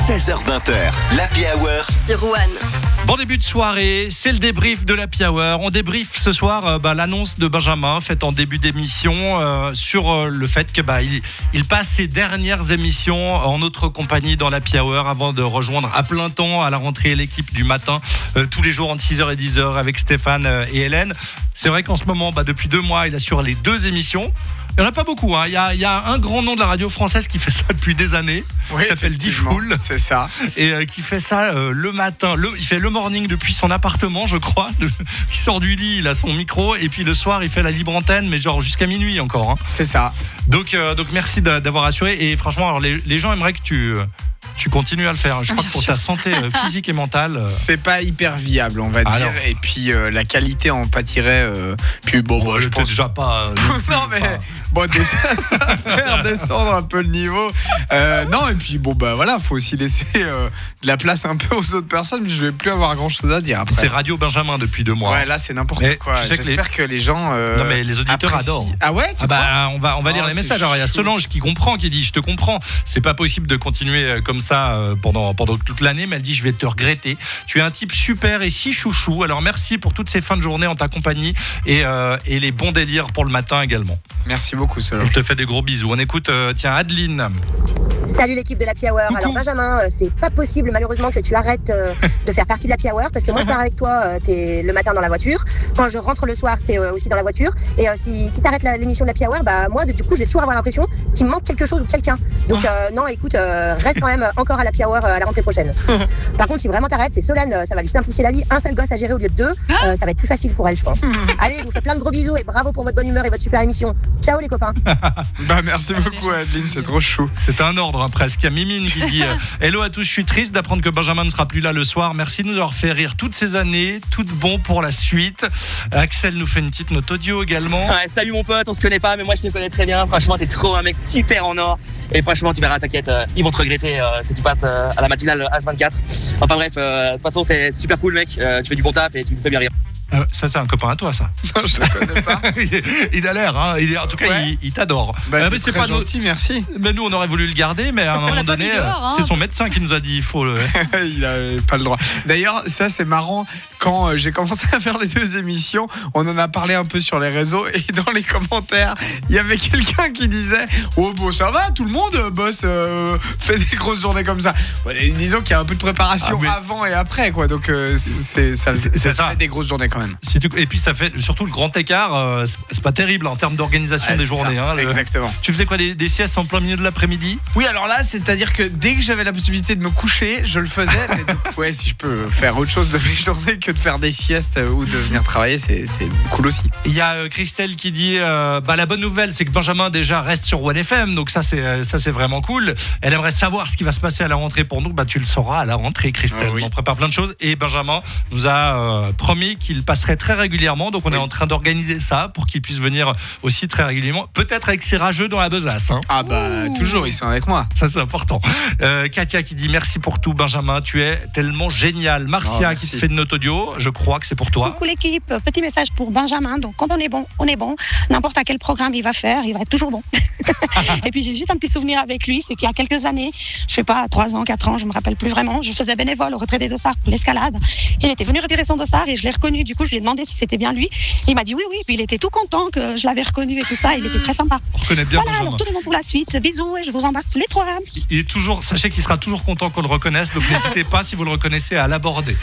16h20h, l'Happy Hour sur One. Bon début de soirée, c'est le débrief de l'Happy Hour. On débriefe ce soir l'annonce de Benjamin faite en début d'émission sur le fait que il passe ses dernières émissions en notre compagnie dans l'Happy Hour avant de rejoindre à plein temps à la rentrée l'équipe du matin tous les jours entre 6h et 10h avec Stéphane et Hélène. C'est vrai qu'en ce moment, depuis 2 mois, il assure les 2 émissions. Il n'y en a pas beaucoup, hein. Il y a un grand nom de la radio française qui fait ça depuis des années, qui s'appelle Diffoul. C'est ça. Et qui fait ça le matin. Il fait le morning depuis son appartement, je crois. Il sort du lit, il a son micro. Et puis le soir, il fait la libre antenne, mais genre jusqu'à minuit encore. Hein. C'est ça. Donc merci d'avoir assuré. Et franchement, alors les gens aimeraient que tu continues à le faire. Je crois que pour ta santé physique et mentale. C'est pas hyper viable, on va dire. Et puis la qualité en pâtirait. Puis je pense déjà pas. Non mais déjà ça va faire descendre un peu le niveau. Non et puis voilà, faut aussi laisser de la place un peu aux autres personnes. Je vais plus avoir grand chose à dire après. C'est Radio Benjamin depuis 2 mois. Ouais, là c'est n'importe quoi. J'espère que les gens. Non mais les auditeurs adorent. Ah ouais. On va lire les messages. Alors il y a Solange qui comprend, qui dit je te comprends. C'est pas possible de continuer comme ça pendant toute l'année, mais elle dit je vais te regretter. Tu es un type super et si chouchou. Alors merci pour toutes ces fins de journée en ta compagnie et les bons délires pour le matin également. Merci beaucoup Solange. Je te fais des gros bisous. On écoute Adeline. Salut l'équipe de l'Happy Hour. Coucou. Alors Benjamin, c'est pas possible malheureusement que tu arrêtes de faire partie de l'Happy Hour parce que moi je pars avec toi, t'es le matin dans la voiture. Quand je rentre le soir, t'es aussi dans la voiture. Et si t'arrêtes l'émission de l'Happy Hour, moi du coup je vais toujours avoir l'impression qu'il me manque quelque chose ou quelqu'un. Donc non, écoute, reste quand même encore à l'Happy Hour à la rentrée prochaine. Par contre, si vraiment t'arrêtes, c'est Solène, ça va lui simplifier la vie. Un seul gosse à gérer au lieu de 2, ça va être plus facile pour elle, je pense. Allez, je vous fais plein de gros bisous et bravo pour votre bonne humeur et votre super émission. Ciao les copains. Merci beaucoup Adeline, c'est trop chou. C'est un ordre presque. Il y a Mimine qui dit hello à tous, je suis triste d'apprendre que Benjamin ne sera plus là le soir. Merci de nous avoir fait rire toutes ces années. Tout bon pour la suite. Axel nous fait une petite note audio également. Ouais, salut mon pote, on se connaît pas mais moi je te connais très bien. Franchement t'es trop un mec super en or. Et franchement tu verras, t'inquiète, ils vont te regretter que tu passes à la matinale H24. Enfin bref, de toute façon c'est super cool mec, tu fais du bon taf et tu nous fais bien rire. Ça c'est un copain à toi ça. Non, je le connais pas. il a l'air, hein. En tout cas il t'adore. C'est très pas gentil, merci. Mais nous on aurait voulu le garder, mais à un moment donné, c'est son médecin qui nous a dit il faut le. Il avait pas le droit. D'ailleurs, ça c'est marrant. Quand j'ai commencé à faire les 2 émissions, on en a parlé un peu sur les réseaux et dans les commentaires, il y avait quelqu'un qui disait ça va, tout le monde bosse, fait des grosses journées comme ça. Disons qu'il y a un peu de préparation avant et après quoi. Donc ça fait des grosses journées quand même. Et puis ça fait surtout le grand écart, c'est pas terrible en termes d'organisation des journées. Exactement. Tu faisais quoi, des siestes en plein milieu de l'après-midi? Oui, alors là, c'est-à-dire que dès que j'avais la possibilité de me coucher, je le faisais. Mais donc, si je peux faire autre chose de mes journées que de faire des siestes ou de venir travailler, c'est cool aussi. Il y a Christelle qui dit la bonne nouvelle, c'est que Benjamin déjà reste sur One FM, donc ça c'est vraiment cool. Elle aimerait savoir ce qui va se passer à la rentrée pour nous. Tu le sauras à la rentrée, Christelle. On prépare plein de choses et Benjamin nous a promis qu'il passerait très régulièrement, donc on est en train d'organiser ça pour qu'il puisse venir aussi très régulièrement, peut-être avec ses rageux dans la besace. Toujours, ils sont avec moi. Ça c'est important. Katia qui dit merci pour tout Benjamin, tu es tellement génial. Marcia qui te fait une note audio, je crois que c'est pour toi. Coucou l'équipe, petit message pour Benjamin. Donc quand on est bon, on est bon. N'importe à quel programme il va faire, il va être toujours bon. Et puis j'ai juste un petit souvenir avec lui, c'est qu'il y a quelques années, je sais pas, 3 ans, 4 ans, je me rappelle plus vraiment, je faisais bénévole au retrait des dossards pour l'escalade. Il était venu retirer son dossard et je l'ai reconnu. Du coup, je lui ai demandé si c'était bien lui. Il m'a dit oui. Puis il était tout content que je l'avais reconnu et tout ça. Il était très sympa. On reconnaît bien Benjamin. Alors tout le monde pour la suite. Bisous et je vous embrasse tous les 3. Il est toujours, sachez qu'il sera toujours content qu'on le reconnaisse. Donc n'hésitez pas si vous le reconnaissez à l'aborder.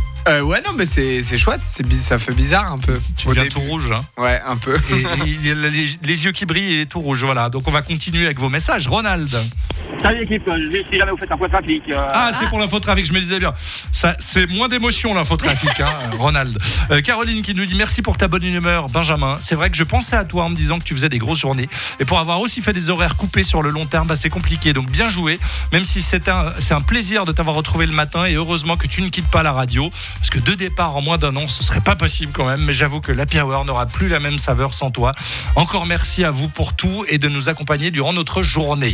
Non mais c'est chouette, ça fait bizarre un peu. Tu deviens tout rouge hein. Ouais, un peu. Et il a les yeux qui brillent et tout rouge, voilà. Donc on va continuer avec vos messages. Ronald. Salut l'équipe, si jamais vous faites infotrafic. C'est pour l'infotrafic, je me disais bien. Ça, c'est moins d'émotion l'infotrafic, Ronald. Caroline qui nous dit merci pour ta bonne humeur, Benjamin. C'est vrai que je pensais à toi en me disant que tu faisais des grosses journées. Et pour avoir aussi fait des horaires coupés sur le long terme, c'est compliqué. Donc bien joué, même si c'est un plaisir de t'avoir retrouvé le matin et heureusement que tu ne quittes pas la radio. Parce que 2 départs en moins d'1 an, ce serait pas possible quand même. Mais j'avoue que l'Happy Hour n'aura plus la même saveur sans toi. Encore merci à vous pour tout et de nous accompagner durant notre journée.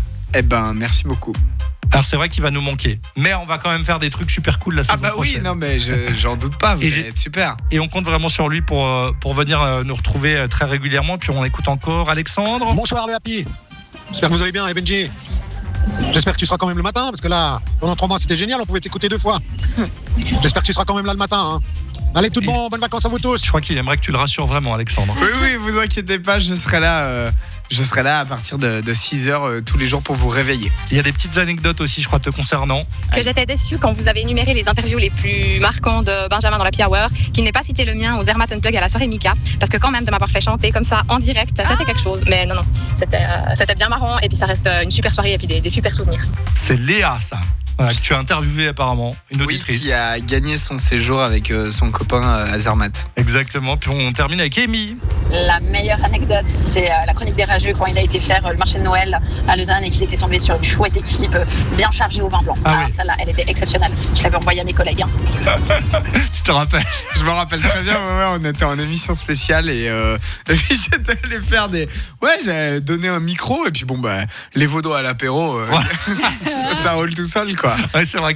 Merci beaucoup. Alors c'est vrai qu'il va nous manquer, mais on va quand même faire des trucs super cool la saison prochaine. Oui, non mais j'en doute pas, vous allez être super. Et on compte vraiment sur lui pour venir nous retrouver très régulièrement. Puis on écoute encore Alexandre. Bonsoir le Happy, j'espère que vous allez bien et Benji. J'espère que tu seras quand même le matin, parce que là, pendant 3 mois, c'était génial, on pouvait t'écouter 2 fois. J'espère que tu seras quand même là le matin. Hein. Allez, tout bon, bonnes vacances à vous tous. Je crois qu'il aimerait que tu le rassures vraiment, Alexandre. Oui, vous inquiétez pas, je serai là à partir de 6h tous les jours pour vous réveiller. Il y a des petites anecdotes aussi, je crois, te concernant. Que j'étais déçue quand vous avez énuméré les interviews les plus marquants de Benjamin dans la Happy Hour, qu'il n'ait pas cité le mien aux Zermatt Unplugged à la soirée Mika, parce que quand même de m'avoir fait chanter comme ça en direct, c'était quelque chose. Mais non, c'était bien marrant et puis ça reste une super soirée et puis des super souvenirs. C'est Léa, ça. Voilà, que tu as interviewé apparemment, une auditrice. Oui, qui a gagné son séjour avec son copain à Zermatt. Exactement, puis on termine avec Amy. La meilleure anecdote, c'est la chronique des rageux quand il a été faire le marché de Noël à Lausanne et qu'il était tombé sur une chouette équipe bien chargée au vin blanc. Oui. Celle-là, elle était exceptionnelle. Je l'avais envoyée à mes collègues. Tu te rappelles? Je me rappelle très bien, on était en émission spéciale et puis j'étais allé faire j'ai donné un micro et puis les vaudois à l'apéro, ça roule tout seul quoi. Ouais, c'est vrai.